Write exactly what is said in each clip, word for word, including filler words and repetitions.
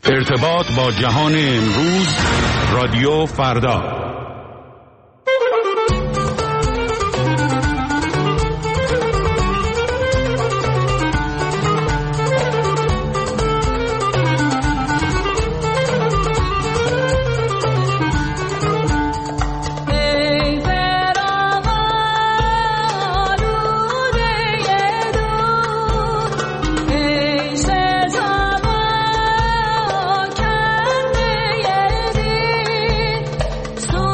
ارتباط با جهان امروز، رادیو فردا. So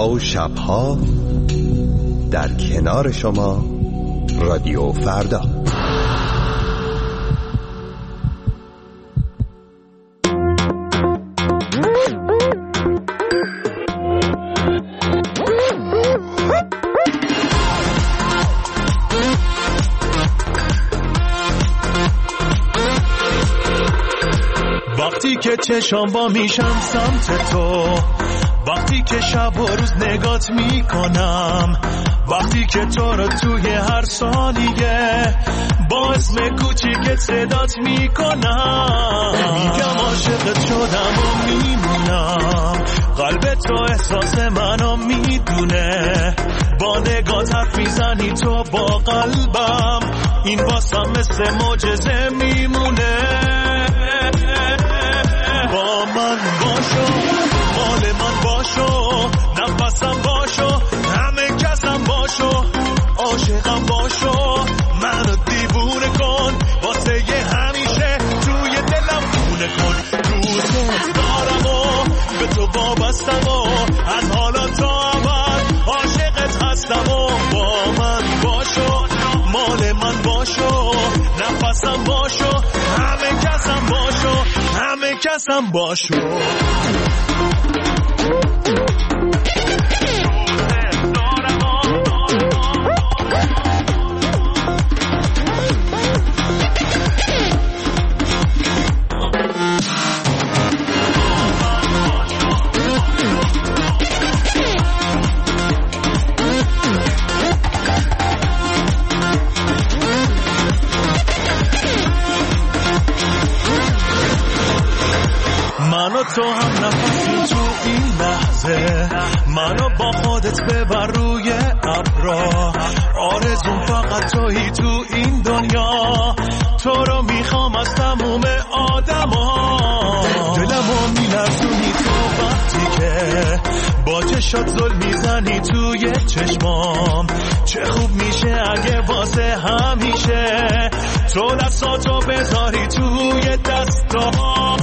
روزها و شبها در کنار شما رادیو فردا. وقتی که چشام با میشم سمت تو، وقتی که شب و روز نگات میکنم، وقتی که تو رو توی هر ثانیه با اسم کوچیکت صدات میکنم، میگم عاشقت شدم و میمونم، قلب تو احساس منو میدونه، با نگات حرف میزنی تو با قلبم، این واسم مثل معجزه میمونه. با من باشو، مال من باشو، نفسم باشو، همه کسم باشو، عاشقم باشو، منو دیوونه کن، واسه یه همیشه توی دلم خونه کن. دوست دارم و به تو وابستم و از حالا تا ابد عاشقت هستم و با من باشو، مال من باشو، نفسم باشو، همه کسم باشو، همه کسم باشو. منو تو هم نفسی تو این لحظه، منو با خودت ببر روی ابرا، آرزوم فقط تویی تو این دنیا، تو رو میخوام از تموم آدما، دلمو میلرزونی تو وقتی که با چشات زل میزنی توی چشمام، چه خوب میشه اگه واسه همیشه تو دستاتو بذاری توی دستام.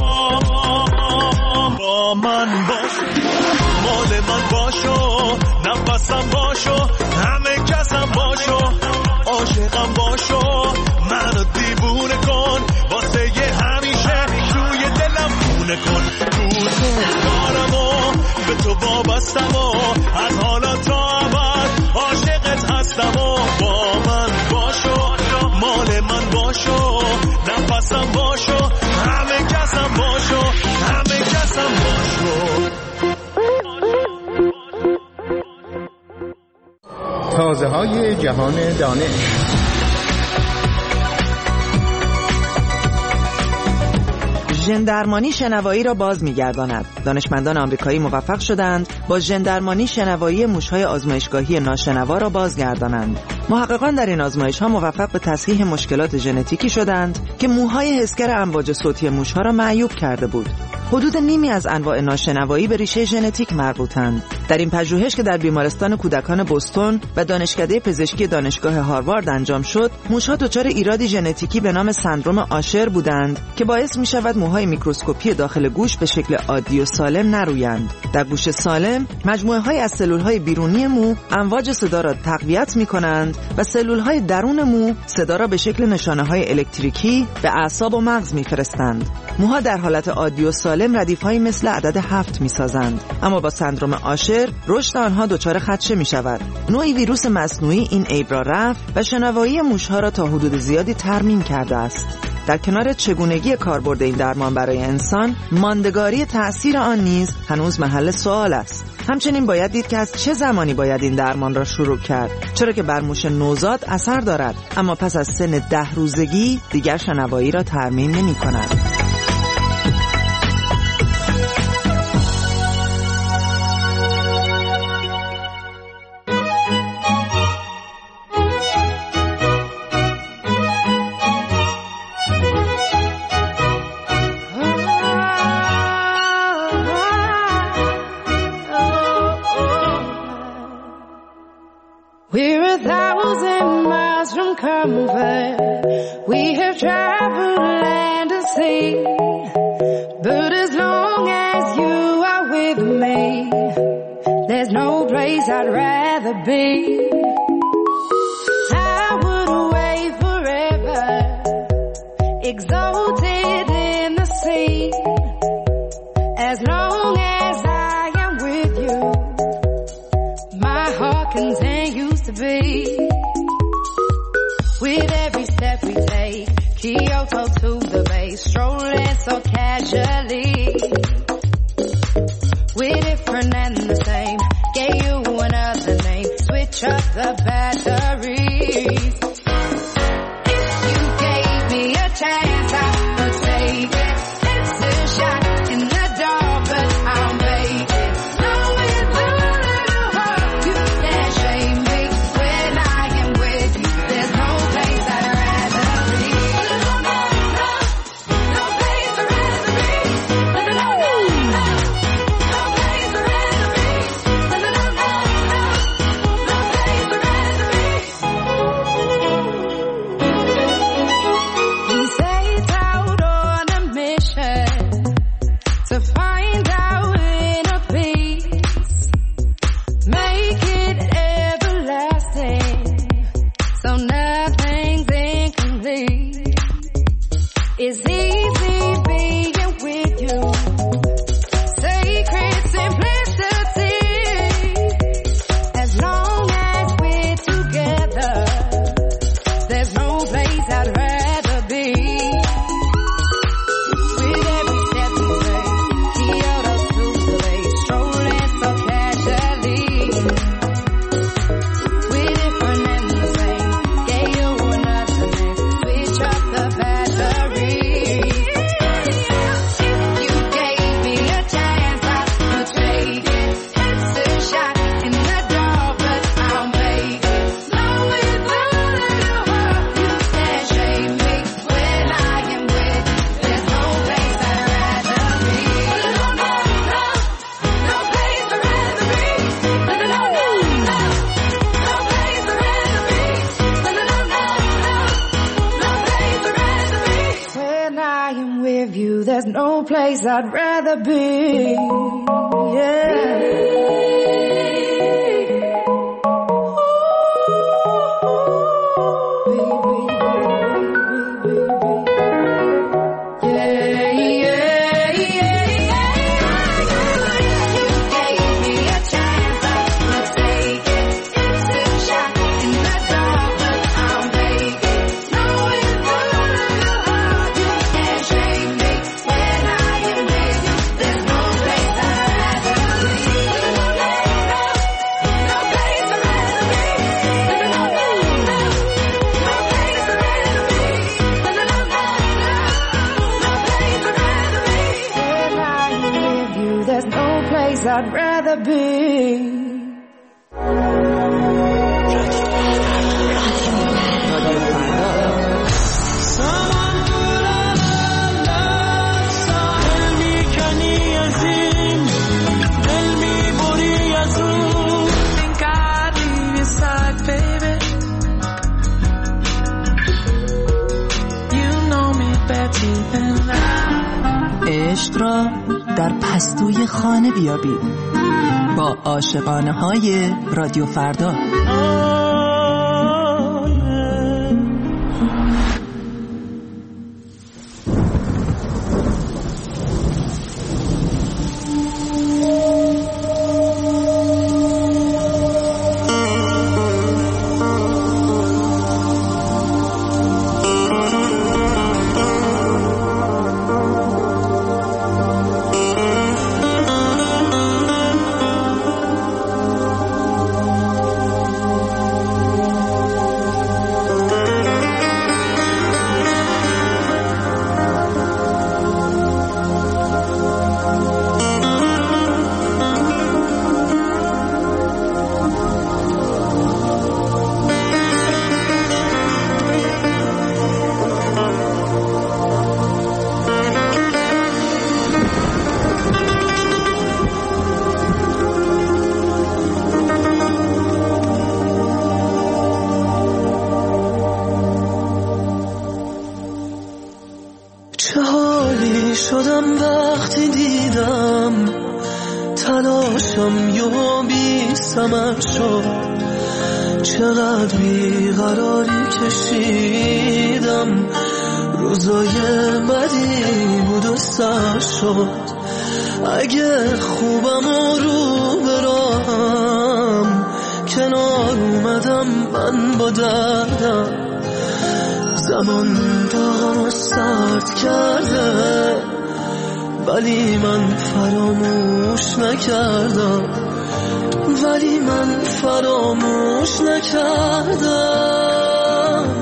با من باش، مال من باشو، نفسم باشو، همه کسم باشو، عاشقم باشو، منو دیوونه کن، واسه یه همیشه توی دلم خونه کن. دوست دارم و به تو وابستم و از حالا تا ابد عاشقت هستم و با من باشو، مال من باشو، نفسم باشو، همه کسم باشو، همه کسم باشو. تازه های جهان دانش. ژندرمانی شنوایی را باز می‌گرداند. دانشمندان آمریکایی موفق شدند با ژندرمانی شنوایی موش‌های آزمایشگاهی ناشنوا را بازگردانند. محققان در این آزمایش‌ها موفق به تصحیح مشکلات ژنتیکی شدند که موهای حسگر امواج صوتی موش‌ها را معیوب کرده بود. حدود نیمی از انواع ناشنوایی به ریشه ژنتیک مربوطند. در این پژوهش که در بیمارستان کودکان بوستون و دانشکده پزشکی دانشگاه هاروارد انجام شد، موش‌ها دچار ایرادی ژنتیکی به نام سندرم آشر بودند که باعث می‌شود موهای میکروسکوپی داخل گوش به شکل عادی و سالم نرویند. در گوش سالم، مجموعه‌های از سلول‌های بیرونی مو امواج صدا را تقویت می‌کنند و سلول‌های درون مو صدا را به شکل نشانه‌های الکتریکی به اعصاب و مغز می‌فرستند. موها در حالت عادی و سالم ردیف‌هایی مثل عدد هفت می‌سازند، اما با سندرم آشر رشد آنها دچار خدشه می‌شود. نوعی ویروس مصنوعی این عیب را رفع و شنوایی موش‌ها را تا حدود زیادی ترمیم کرده است. در کنار چگونگی کاربرد این درمان برای انسان، ماندگاری تأثیر آن نیز هنوز محل سوال است. همچنین باید دید که از چه زمانی باید این درمان را شروع کرد، چرا که بر موش نوزاد اثر دارد، اما پس از سن ده روزگی دیگر شنوایی را ترمیم نمی‌کند. We're a thousand miles from comfort. We have traveled land and sea. But as long as you are with me, there's no place I'd rather be. I would wait forever, exalted in the sea. As long as I am with you, my heart continues to beat. With every step we take, Kyoto to the Bay, strolling so casually. We're different and the same, gave you another name, switch up the batteries. If you gave me a chance, I would take it. It's a shot in the dark, but I'll make it. Knowing the little heart, you can't shame me. When I am with you, there's no place I'd rather be. No, no, no, no place I'd rather be. No, no, no, no, no place I'd rather be. No, no, no, no, no place I'd rather be. We set out on a mission to find our inner peace, make it everlasting, so nothing's incomplete. It's easy being with you, sacred simplicity. As long as we're together, there's no place I'd rather be. With every step we take, Kyoto to the Bay, strolling so casually. We're different and the same, gave you another name, switch up the batteries. If you gave me a chance, I would take it. It's a shot in the dark, but I'll make it. Knowing the little heart, you can't shame me. When I am with you, there's no place I'd rather be. No, no, no, no place I'd rather be. No, no, no, no, no, no place I'd rather be. No, no, no, no, no, no place I'd rather be. When I am with you, there's no place I'd rather be. I'd rather be. عشق را در پستوی خانه بیابید با عاشقانه های رادیو فردا. تلاشم یا بی ثمر شد، چقدر بیقراری کشیدم، روزای بدی بود و سر شد. اگه خوبم و رو برام کنار اومدم من با دردم، زمان داغم سرد کرده ولی من فراموش نکردم، ولی من فراموش نکردم.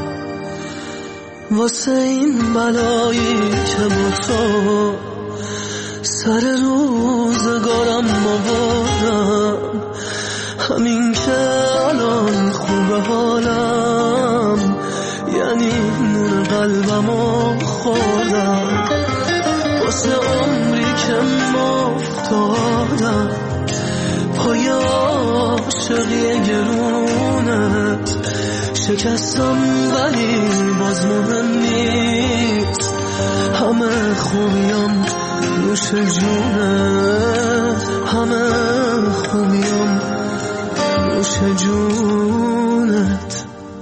واسه این بلایی که با تو سر روزگارم آوردم، همین که الان خوبه حالم، یعنی نون قلبمو خوردم. واسه عمری که مفتادم پای عاشقی گرونت، شکستم ولی باز مهم نیست، همه خوبیم نوش جونت، همه خوبیم نوش جونت.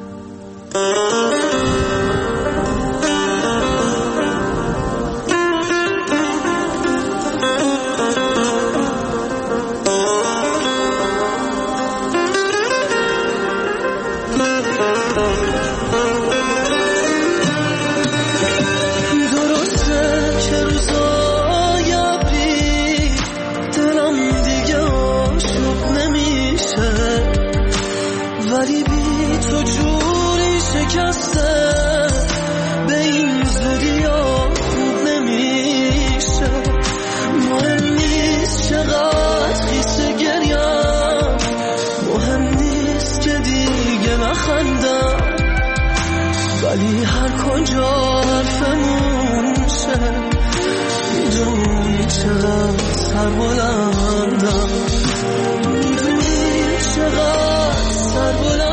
ولی هر کجا حرفمون شه، میدونی چقدر سر بلندم، میدونی چقدر سر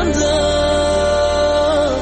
بلندم.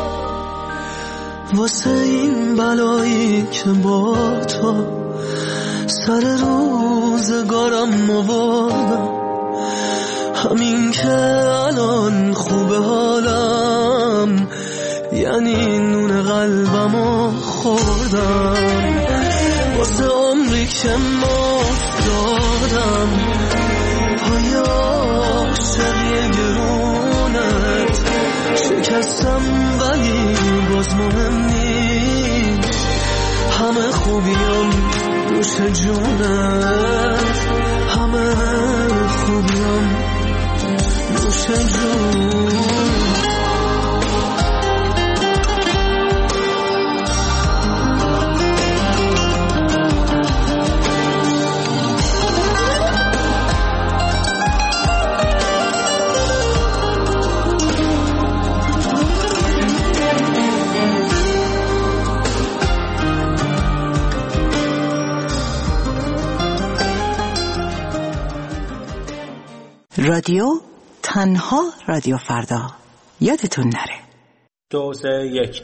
واسه این بلایی که با تو سر روزگارم آوردم، همین که الان خوبه حالم، یعنی نون قلبمو خوردم. واسه عمری که مفتادم پای عاشقی گرونت، شکستم ولی باز مهم نیست، همه خوبیم نوش جونت، همه خوبیم نوش جونت. رادیو تنها رادیو فردا، یادتون نره. دو سه یک.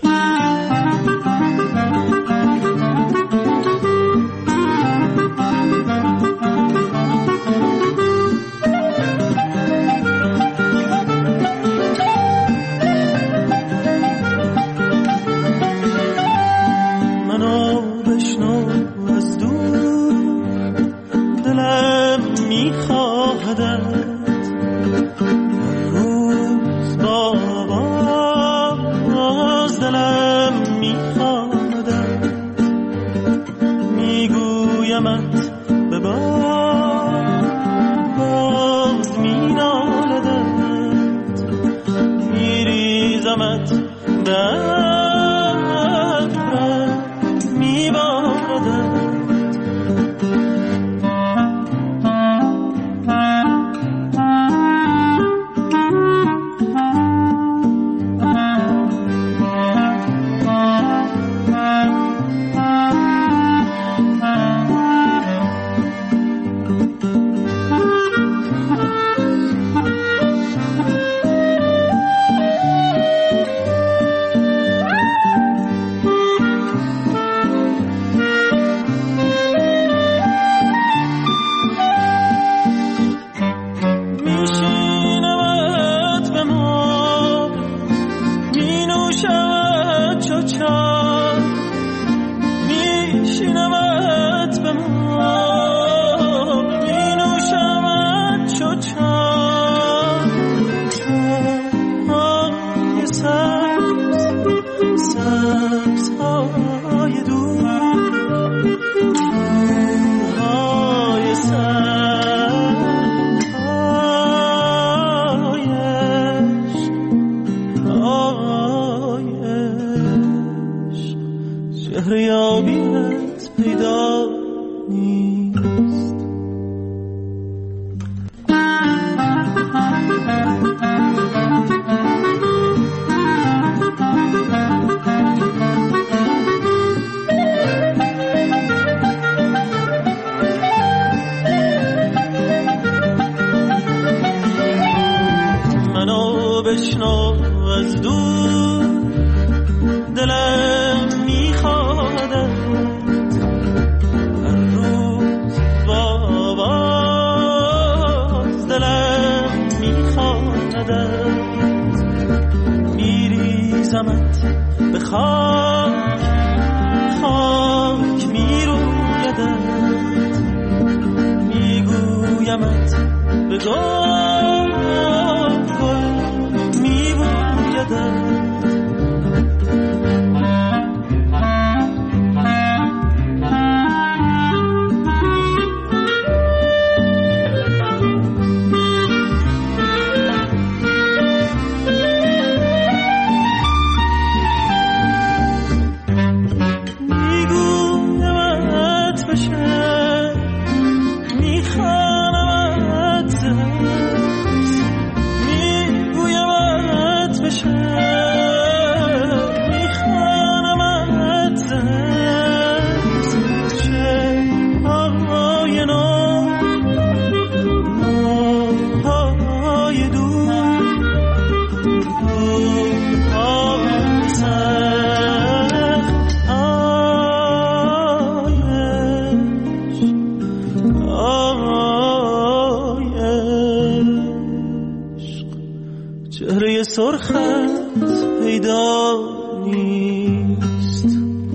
منو بشنو از دور، دلم میخواهد نوشمت چو چار می شینمت به مار می نوشمت چو چار های سبز سبز های دور های سبز های عشق چهره یابیت پیدا نیست. منو بشنو از دور دلم میخوادت هر روز باز دلم میخوادت میریزمت به خاک خاک میرویدت میگویمت به گل گل میبویدت چهره سرخت پیدا نیست.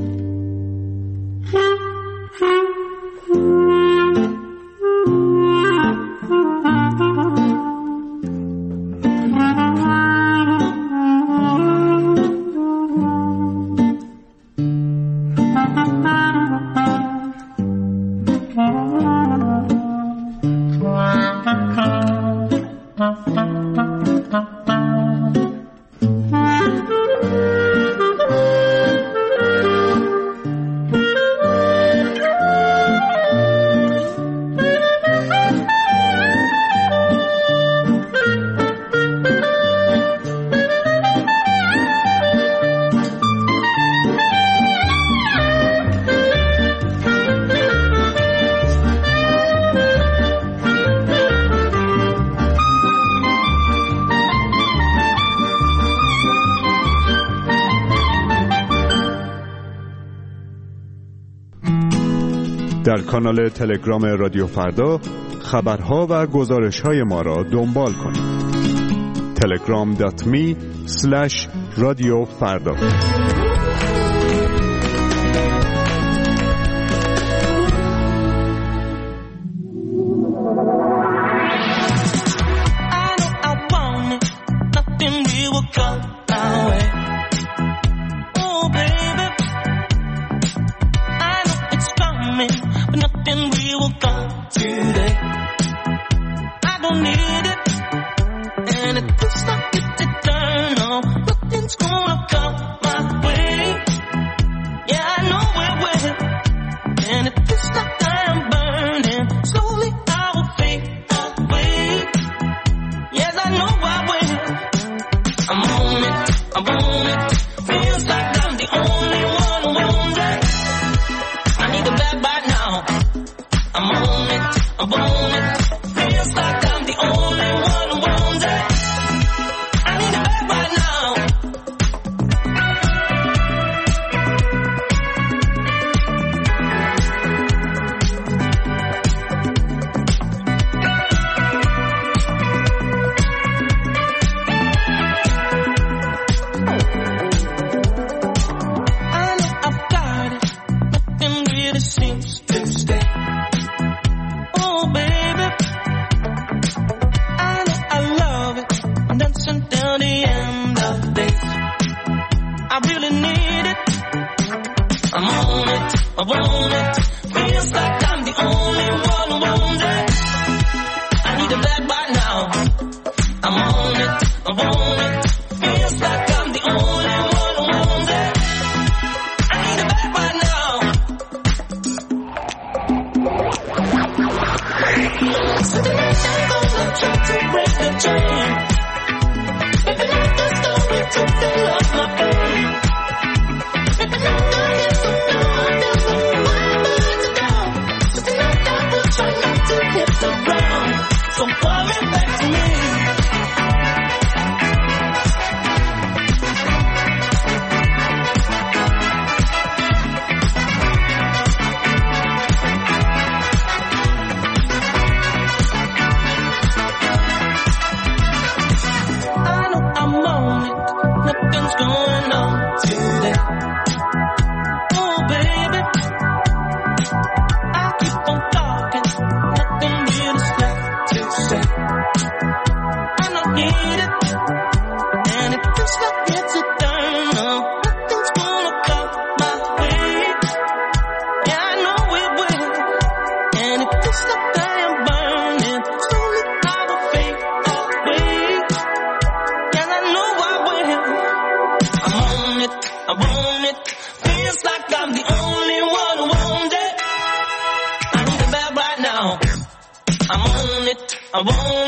در کانال تلگرام رادیو فردا خبرها و گزارش‌های ما را دنبال کنید. تلگرام دات می اسلش رادیو فردا. seems to stay. Oh, baby, I know I love it. I'm dancing down the end of days. I really need it. I'm on it, I want it. Feels like I'm the only one who wants it. I need it back right now. I'm on it, I want it. Feels like I'm the only one who wants it. I need it back right now. So tonight I'm gonna try to break the chain. If I like the story to fill up my brain. If I like the hits to know there's no one more to go. So tonight I will try not to hit the ground. So pull it back to me. Nothing's going on today. Oh, baby, I keep on talking. Nothing really left to say. I don't need it, and it feels like it's a turn up. Nothing's gonna come my way. Yeah, I know it will, and it feels like I am burning. Slowly I will fade away. Yeah, I know I will. I'm on it, I want it. Feels like I'm the only one who wants it. I need it back right now. I'm on it, I want